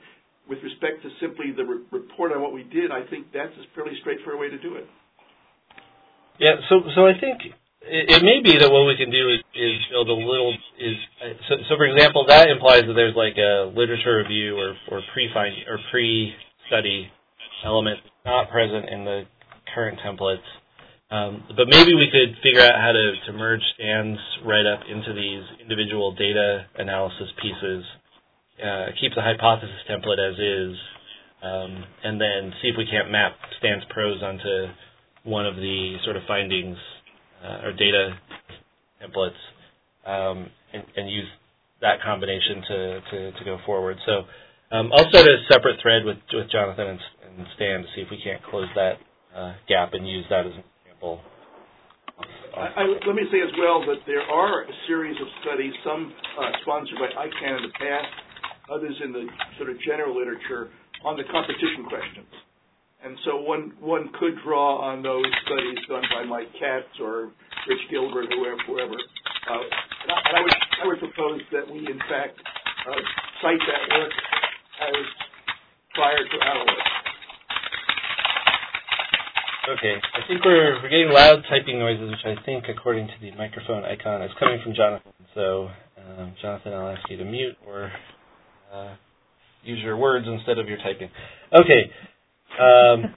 with respect to simply the re- report on what we did, I think that's a fairly straightforward way to do it. Yeah, so so I think it, it may be that what we can do is, is build a little is so, so for example that implies that there's like a literature review or or pre-find or pre-study element not present in the current templates. Um, but maybe we could figure out how to, to merge Stan's write-up into these individual data analysis pieces, uh, keep the hypothesis template as is, um, and then see if we can't map Stan's prose onto one of the sort of findings uh, or data templates um, and, and use that combination to, to, to go forward. So um, I'll start a separate thread with, with Jonathan and, and Stan to see if we can't close that uh, gap and use that as an example. I, I, let me say as well that there are a series of studies, some uh, sponsored by I CANN in the past, others in the sort of general literature, on the competition questions. And so one one could draw on those studies done by Mike Katz or Rich Gilbert, whoever. whoever. Uh, and I, and I, would, I would propose that we, in fact, uh, cite that work as prior to our work. Okay, I think we're we're getting loud typing noises, which I think, according to the microphone icon, is coming from Jonathan. So, um, Jonathan, I'll ask you to mute or uh, use your words instead of your typing. Okay. Um,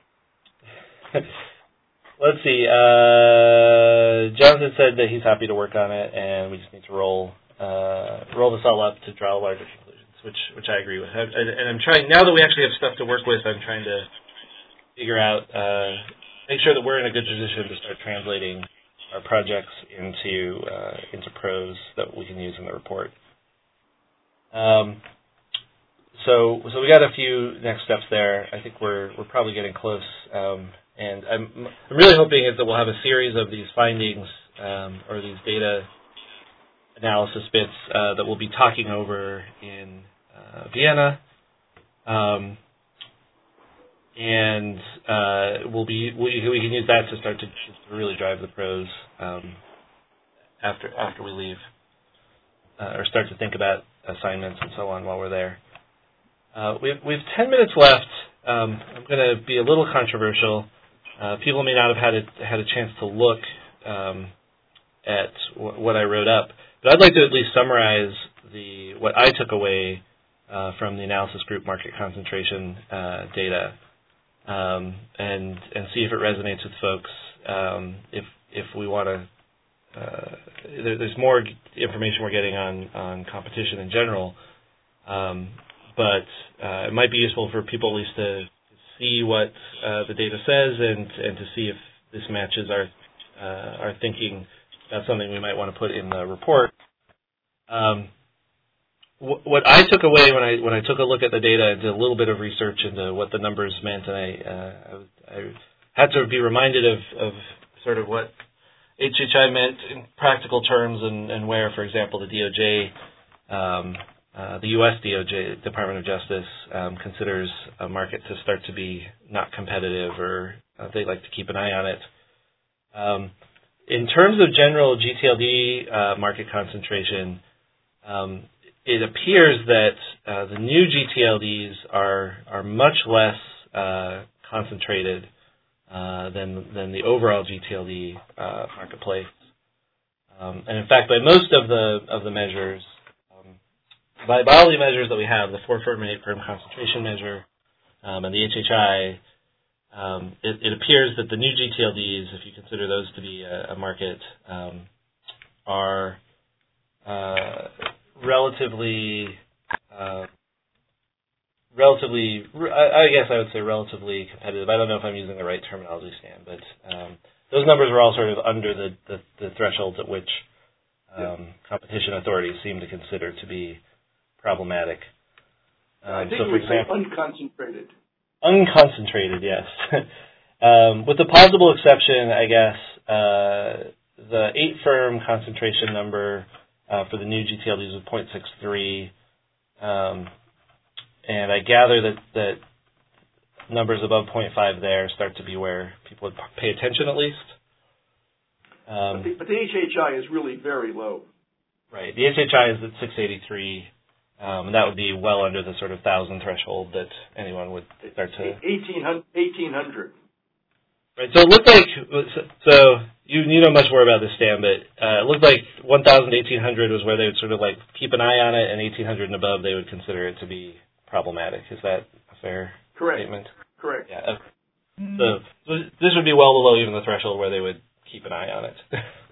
let's see. Uh, Jonathan said that he's happy to work on it, and we just need to roll uh, roll this all up to draw larger conclusions, which which I agree with. I, and I'm trying now that we actually have stuff to work with. I'm trying to figure out. Uh, Make sure that we're in a good position to start translating our projects into uh, into prose that we can use in the report. Um, so so we got a few next steps there. I think we're we're probably getting close, um, and I'm I'm really hoping is that we'll have a series of these findings um, or these data analysis bits uh, that we'll be talking over in uh, Vienna. Um, And uh, we'll be we, we can use that to start to, to really drive the prose um, after after we leave, uh, or start to think about assignments and so on while we're there. Uh, we have we have ten minutes left. Um, I'm going to be a little controversial. Uh, people may not have had a, had a chance to look um, at w- what I wrote up, but I'd like to at least summarize the what I took away uh, from the analysis group market concentration uh, data. Um, and and see if it resonates with folks. Um, if if we want to, uh, there, there's more information we're getting on, on competition in general, um, but uh, it might be useful for people at least to see what uh, the data says and and to see if this matches our uh, our thinking. That's something we might want to put in the report. Um, What I took away when I when I took a look at the data and did a little bit of research into what the numbers meant, and I uh, I, I had to be reminded of, of sort of what H H I meant in practical terms, and, and where, for example, the D O J, um, uh, the U S D O J, Department of Justice, um, considers a market to start to be not competitive, or uh, they like to keep an eye on it. Um, in terms of general G T L D uh, market concentration. Um, It appears that uh, the new G T L Ds are are much less uh, concentrated uh, than than the overall G T L D uh, marketplace, um, and in fact, by most of the of the measures, um, by, by all the measures that we have, the four firm and eight firm concentration measure um, and the H H I, um, it, it appears that the new G T L Ds, if you consider those to be a, a market, um, are uh, relatively, uh, relatively, I, I guess I would say relatively competitive. I don't know if I'm using the right terminology, Stan, but um, those numbers were all sort of under the, the, the thresholds at which um, yeah. competition authorities seem to consider to be problematic. Um, I think so you for would example, say unconcentrated. Unconcentrated, yes. um, with the plausible exception, I guess, uh, the eight firm concentration number Uh, for the new G T L Ds of zero point six three, um, and I gather that, that numbers above zero point five there start to be where people would pay attention at least. Um, but, the, but the H H I is really very low. Right. The H H I is at six eighty-three, Um, and that would be well under the sort of thousand threshold that anyone would start to. eighteen hundred. Right. So it looked like so you you know much more about this, Stan, but uh, it looked like one thousand, eighteen hundred was where they would sort of like keep an eye on it, and eighteen hundred and above they would consider it to be problematic. Is that a fair Correct. statement? Correct. Yeah. Okay. So, so this would be well below even the threshold where they would keep an eye on it.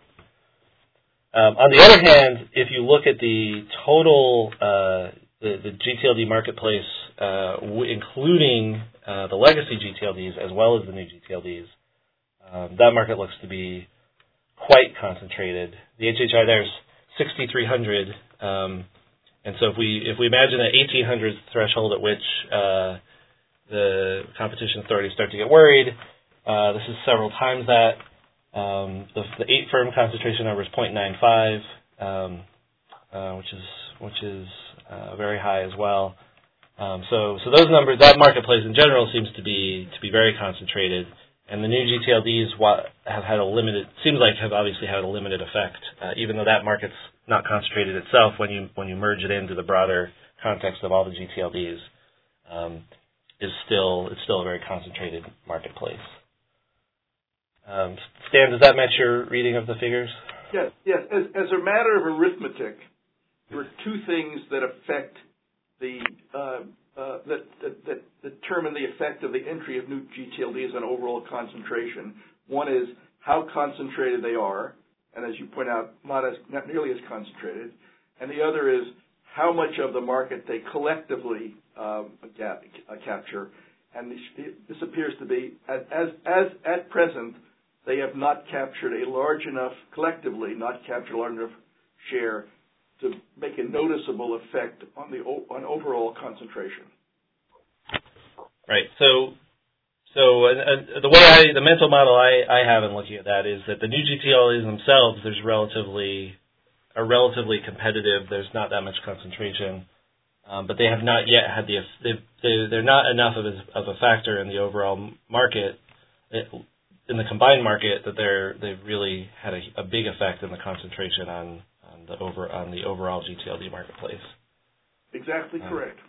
um, on the other hand, if you look at the total uh, the, the G T L D marketplace, uh, w- including uh, the legacy G T L Ds as well as the new G T L Ds, um, that market looks to be quite concentrated. The H H I there is sixty-three hundred, um, and so if we if we imagine an eighteen hundred threshold at which uh, the competition authorities start to get worried, uh, this is several times that. Um, the, the eight firm concentration number is zero point nine five, um, uh, which is which is uh, very high as well. Um, so so those numbers, that marketplace in general seems to be to be very concentrated, and the new G T L Ds have had a limited seems like have obviously had a limited effect, uh, even though that market's not concentrated itself. When you when you merge it into the broader context of all the G T L Ds, um, is still it's still a very concentrated marketplace. Um, Stan, does that match your reading of the figures? Yes, yes. As, as a matter of arithmetic, there are two things that affect the uh, uh, that, that, that determine the effect of the entry of new G T L Ds on overall concentration. One is how concentrated they are, and as you point out, not as not nearly as concentrated. And the other is how much of the market they collectively um, gap, uh, capture. And this, this appears to be, as, as, as at present, they have not captured a large enough, collectively, not captured a large enough share to make a noticeable effect on the on overall concentration. Right. So, so and, and the way I, the mental model I, I have in looking at that is that the new G T L Ds themselves, there's relatively are relatively competitive. There's not that much concentration, um, but they have not yet had the they, they they're not enough of a, of a factor in the overall market. It, in the combined market, that they're they've really had a, a big effect in the concentration on, on the over on the overall G T L D marketplace. Exactly um, correct.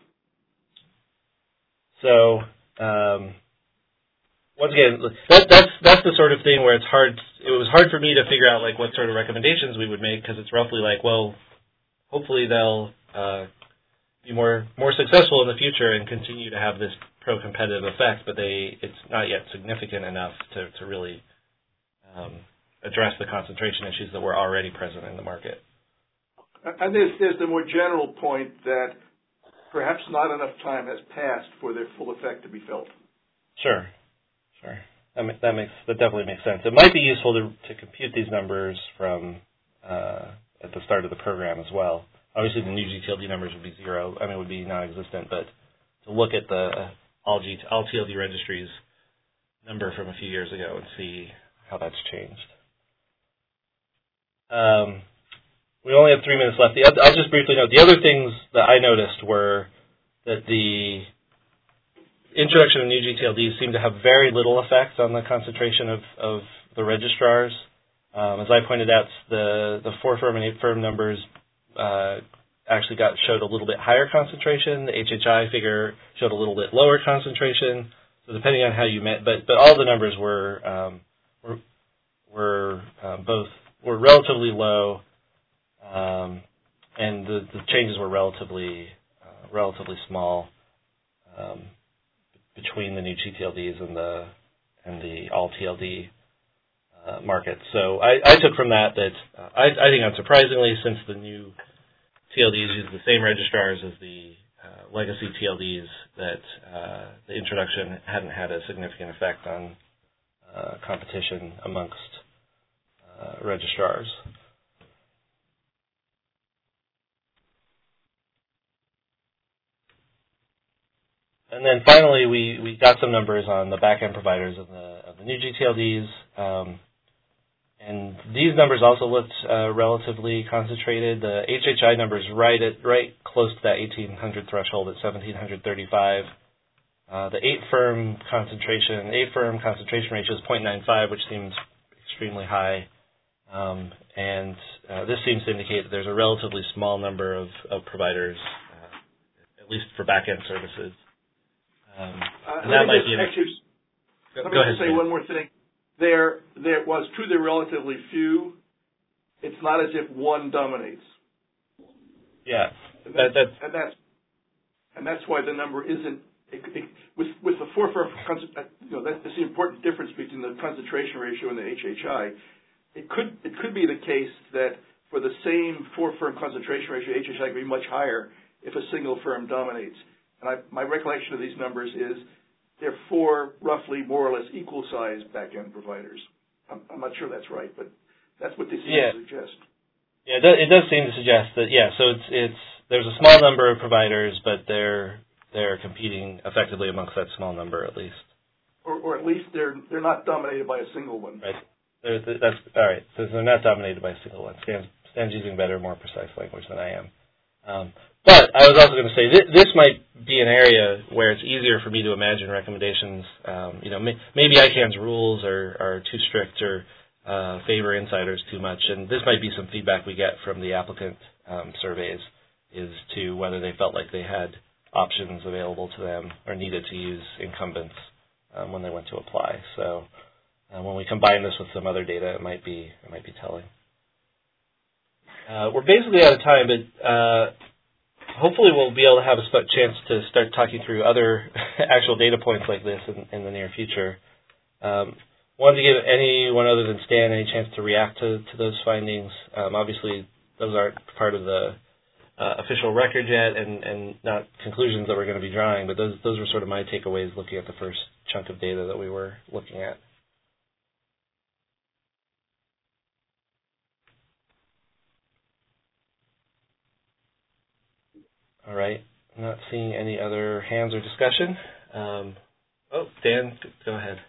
So um, once again, that, that's that's the sort of thing where it's hard. It was hard for me to figure out like what sort of recommendations we would make, because it's roughly like, well, hopefully they'll uh, be more more successful in the future and continue to have this pro-competitive effect, but they it's not yet significant enough to, to really um, address the concentration issues that were already present in the market. And there's, there's the more general point that perhaps not enough time has passed for their full effect to be felt. Sure, sure. That, ma- that makes that definitely makes sense. It might be useful to, to compute these numbers from uh, at the start of the program as well. Obviously, the new G T L D numbers would be zero. I mean, would be non-existent, but to look at the uh, all, G, all T L D registries number from a few years ago and see how that's changed. Um, we only have three minutes left. The other, I'll just briefly note, the other things that I noticed were that the introduction of new G T L Ds seemed to have very little effect on the concentration of, of the registrars. Um, as I pointed out, the, the four firm and eight firm numbers uh, actually got showed a little bit higher concentration. The H H I figure showed a little bit lower concentration. So depending on how you met, but but all the numbers were um, were were um, both were relatively low, um, and the, the changes were relatively uh, relatively small um, between the new G T L Ds and the and the all T L D uh, markets. So I, I took from that that uh, I, I think unsurprisingly, since the new T L Ds use the same registrars as the uh, legacy T L Ds, that uh, the introduction hadn't had a significant effect on uh, competition amongst uh, registrars. And then finally, we, we got some numbers on the back-end providers of the, of the new G T L Ds. Um, And these numbers also looked uh, relatively concentrated. The H H I numbers right at right close to that eighteen hundred threshold at one thousand seven hundred thirty-five. Uh, the eight firm concentration, eight firm concentration ratio is zero point nine five, which seems extremely high. Um, and uh, this seems to indicate that there's a relatively small number of, of providers uh, at least for back-end services. Um, uh, and that might just, be an, actually, go, let me go ahead, just say Dan. one more thing. There, there was true. They're relatively few. It's not as if one dominates. Yeah, and that, that's, that's and that's and that's why the number isn't it, it, with with the four firm. You know, that's the important difference between the concentration ratio and the H H I. It could it could be the case that for the same four firm concentration ratio, H H I could be much higher if a single firm dominates. And I, my recollection of these numbers is they're four roughly more or less equal-sized back-end providers. I'm, I'm not sure that's right, but that's what they seem yeah. to suggest. Yeah, it does, it does seem to suggest that, yeah, so it's, it's, there's a small number of providers, but they're, they're competing effectively amongst that small number at least. Or, or at least they're, they're not dominated by a single one. Right. They're, that's, all right, so they're not dominated by a single one. Stan's, Stan's using better, more precise language than I am. Um, but I was also going to say th- this might be an area where it's easier for me to imagine recommendations. Um, you know, may- maybe I CAN's rules are, are too strict or uh, favor insiders too much, and this might be some feedback we get from the applicant um, surveys is to whether they felt like they had options available to them or needed to use incumbents um, when they went to apply. So uh, when we combine this with some other data, it might be it might be telling. Uh, we're basically out of time, but uh, hopefully we'll be able to have a chance to start talking through other actual data points like this in, in the near future. Um, wanted to give anyone other than Stan any chance to react to, to those findings. Um, obviously, those aren't part of the uh, official record yet and, and not conclusions that we're going to be drawing, but those, those were sort of my takeaways looking at the first chunk of data that we were looking at. All right. I'm not seeing any other hands or discussion. Um, oh, Dan, go ahead.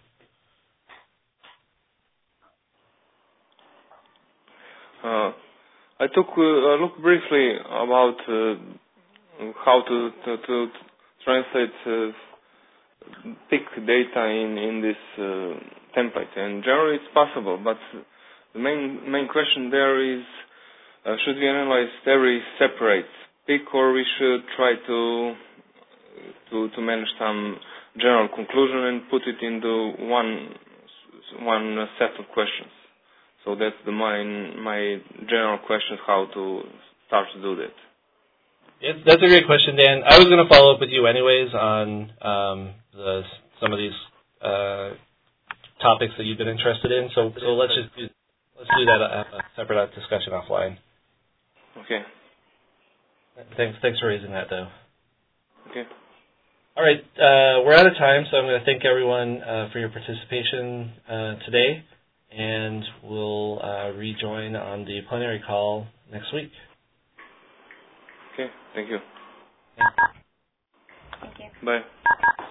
Uh, I took uh, a look briefly about uh, how to, to, to translate uh, peak data in, in this uh, template. And generally it's possible, but the main, main question there is, uh, should we analyze every separate peak, or we should try to to to manage some general conclusion and put it into one one set of questions? So that's the my my general question, how to start to do that. Yeah, that's a great question, Dan. I was going to follow up with you anyways on um, the, some of these uh, topics that you've been interested in. So so let's just do, let's do that a, a separate discussion offline. Okay. Thanks, thanks for raising that, though. Okay. All right, uh, we're out of time, so I'm going to thank everyone uh, for your participation uh, today, and we'll uh, rejoin on the plenary call next week. Okay, thank you. Thank you. Thank you. Bye.